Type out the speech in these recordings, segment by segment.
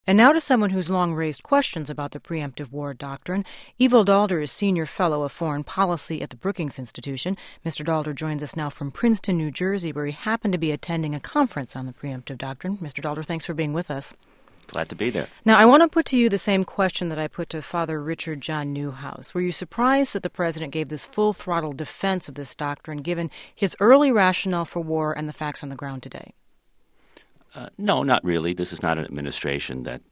And now to someone who's long raised questions about the preemptive war doctrine. Ivo Daalder is Senior Fellow of Foreign Policy at the Brookings Institution. Mr. Daalder joins us now from Princeton, New Jersey, where he happened to be attending a conference on the preemptive doctrine. Mr. Daalder, thanks for being with us. Glad to be there. Now, I want to put to you the same question that I put to Father Richard John Newhouse. Were you surprised that the president gave this full-throttle defense of this doctrine, given his early rationale for war and the facts on the ground today? No, not really. This is not an administration that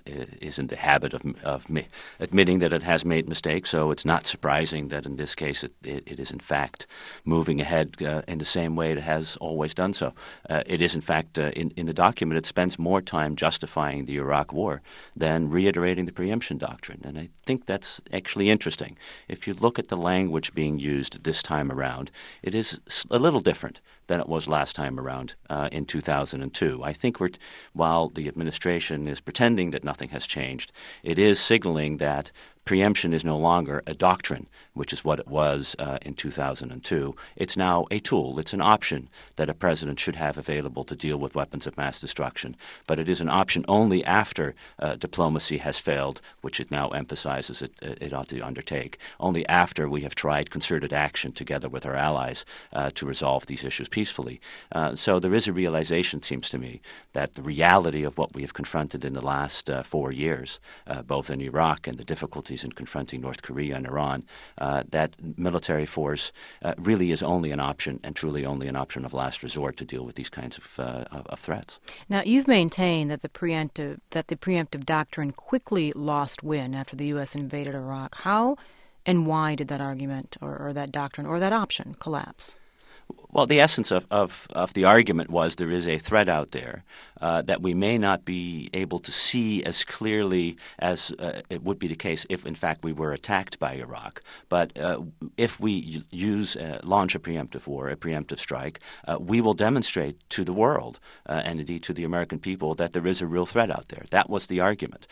is in the habit of admitting that it has made mistakes, so it's not surprising that in this case it is in fact moving ahead in the same way it has always done so. It is in fact, in the document, it spends more time justifying the Iraq War than reiterating the preemption doctrine, and I think that's actually interesting. If you look at the language being used this time around, it is a little different than it was last time around in 2002. I think while the administration is pretending that nothing has changed, it is signaling that preemption is no longer a doctrine, which is what it was in 2002. It's now a tool. It's an option that a president should have available to deal with weapons of mass destruction. But it is an option only after diplomacy has failed, which it now emphasizes it ought to undertake, only after we have tried concerted action together with our allies to resolve these issues peacefully. So there is a realization, it seems to me, that the reality of what we have confronted in the last 4 years, both in Iraq and the difficulties in confronting North Korea and Iran, that military force really is only an option, and truly only an option of last resort to deal with these kinds of threats. Now, you've maintained that the preemptive doctrine quickly lost wind after the U.S. invaded Iraq. How and why did that argument or that doctrine or that option collapse? Well, the essence of the argument was there is a threat out there that we may not be able to see as clearly as it would be the case if, in fact, we were attacked by Iraq. But if we launch a preemptive war, a preemptive strike, we will demonstrate to the world and indeed to the American people that there is a real threat out there. That was the argument.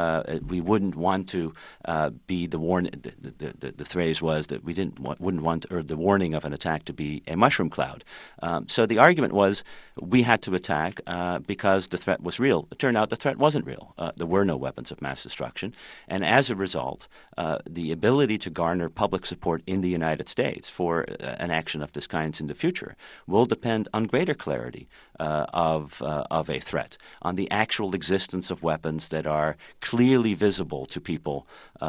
We wouldn't want to be the warning. The phrase was that we wouldn't want the warning of an attack to be a mushroom cloud. So the argument was we had to attack because the threat was real. It turned out the threat wasn't real. There were no weapons of mass destruction. And as a result, the ability to garner public support in the United States for an action of this kind in the future will depend on greater clarity of a threat, on the actual existence of weapons that are clearly visible to people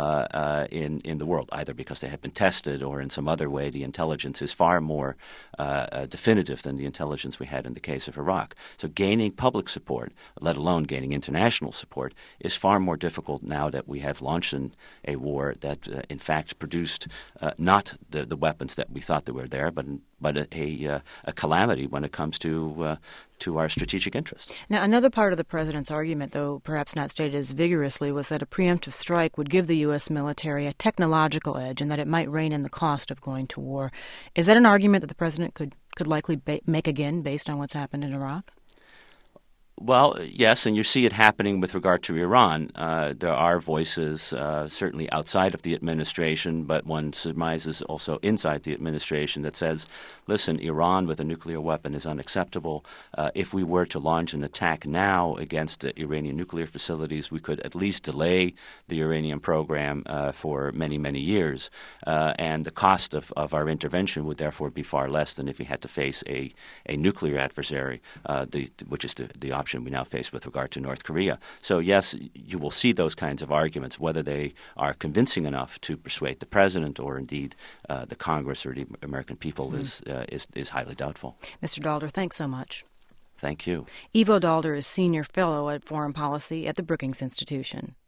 in the world, either because they have been tested or in some other way the intelligence is far more definitive than the intelligence we had in the case of Iraq. So gaining public support, let alone gaining international support, is far more difficult now that we have launched a war that in fact produced not the weapons that we thought that were there, but a calamity when it comes to our strategic interests. Now, another part of the president's argument, though perhaps not stated as vigorously, was that a preemptive strike would give the U.S. military a technological edge and that it might rein in the cost of going to war. Is that an argument that the president could likely make again based on what's happened in Iraq? Well, yes, and you see it happening with regard to Iran. There are voices certainly outside of the administration, but one surmises also inside the administration that says, listen, Iran with a nuclear weapon is unacceptable. If we were to launch an attack now against the Iranian nuclear facilities, we could at least delay the uranium program for many, many years. And the cost of our intervention would therefore be far less than if we had to face a nuclear adversary, which is the option we now face with regard to North Korea. So yes, you will see those kinds of arguments. Whether they are convincing enough to persuade the president or indeed the Congress or the American people is highly doubtful. Mr. Daalder, thanks so much. Thank you. Ivo Daalder is Senior Fellow at Foreign Policy at the Brookings Institution.